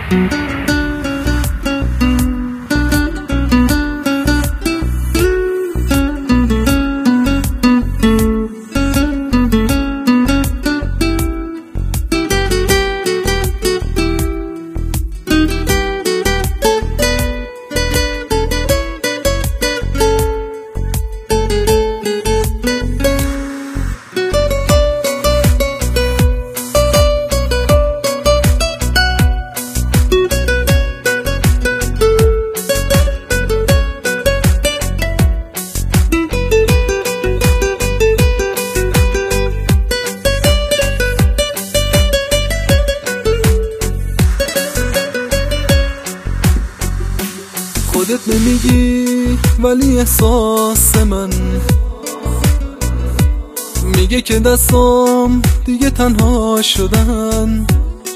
خودت نمیگی ولی احساس من میگه که دستام دیگه تنها شدن.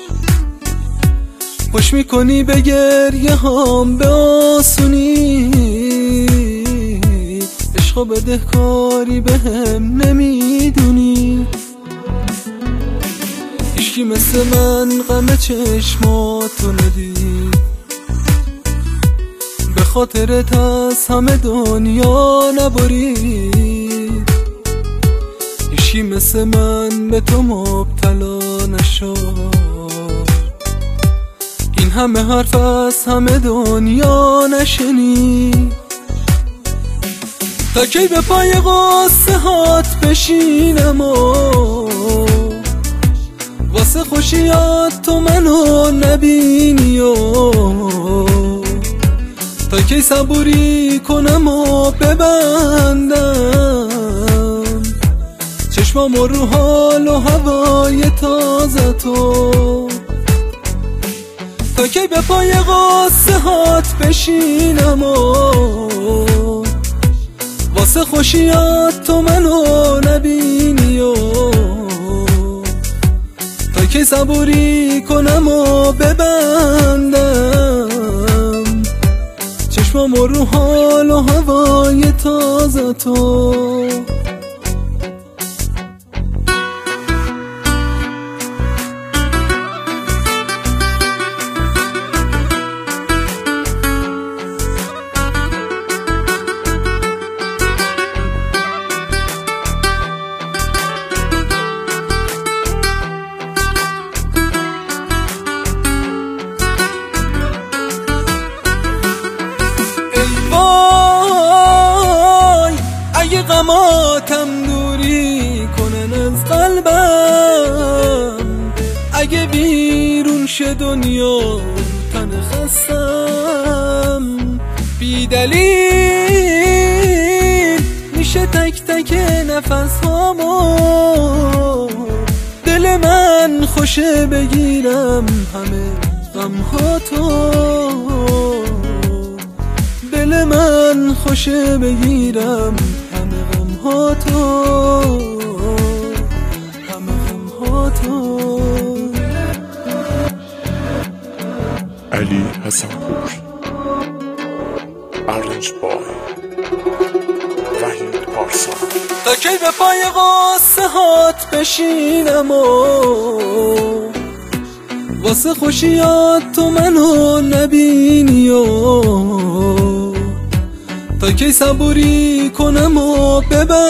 خوش میکنی به گریه هام به آسونی، عشق و بدهکاری به هم نمیدونی. هیچکی مثل من غم چشماتو ندید، به خاطرت از همه دنیا نبرید. هیچکی مثل من به تو مبتلا نشد، این همه حرف از همه دنیا نشنید. تا کی به پای قصه هات بشینم و واسه خوشیات تو منو نبینی و تا کی صبوری کنم و ببندم چشمام رو حال و هوای تازه تو. تا کی به پای قصه هات بشینم و واسه خوشیات تو منو نبینی و تا کی صبوری کنم و ببندم چشمام رو حال و هوای تازه تو. غماتم دوری کنن از قلبم، اگه بیرون شه دنیا تن خستم. بی دلیل میشه تک تک نفس هامو، دل من خوشه بگیرم همه غم هاتو. دل من خوشه بگیرم همه غم هاتو، همه غم هاتو. علی حسنپور، ارنج بای، وحید پارسا. تا کی به پای قصه هات بشینم و واسه خوشیات تو منو نبینی و تا کی صبوری کنم و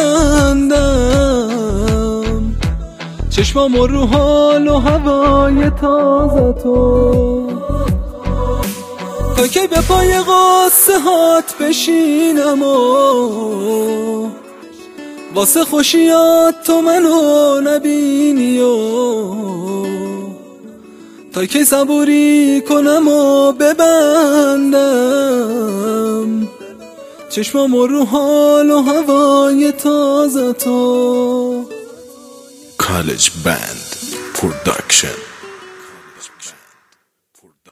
ببندم چشمام رو حال و هوای تازه تو. تا کی به پای قصه هات بشینم و واسه خوشیات تو منو نبینی و تا کی صبوری کنم و ببندم چشمام رو حال و هوای تازه تو. کالج بند پروداکشن.